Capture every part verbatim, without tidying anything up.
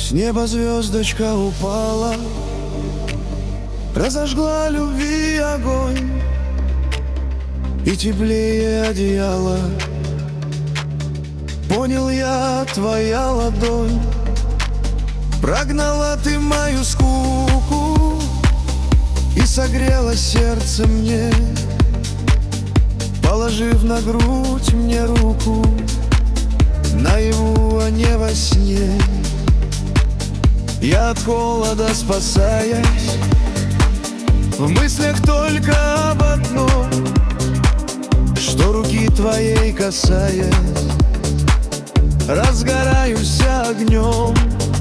С неба звездочка упала, разожгла любви огонь, и теплее одеяло понял я твоя ладонь. Прогнала ты мою скуку и согрела сердце мне, положив на грудь мне руку, наяву, а не во сне. Я от холода спасаясь, в мыслях только об одном, что руки твоей касаясь, разгораюсь огнем.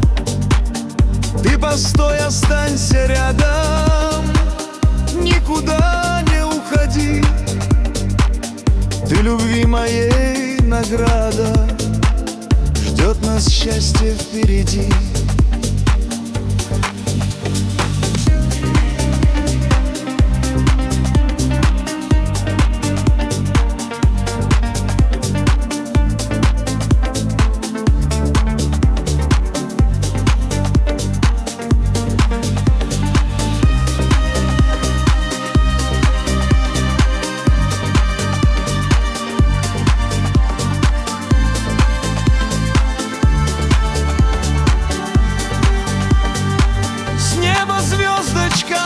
Ты постой, останься рядом, никуда не уходи. Ты любви моей награда, ждет нас счастье впереди. Звездочка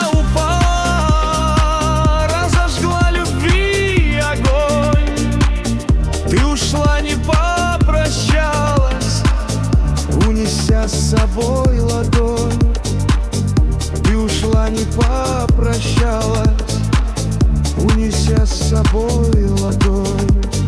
упала, разожгла любви огонь. Ты ушла, не попрощалась, унеся с собой ладонь. Ты ушла, не попрощалась, унеся с собой ладонь.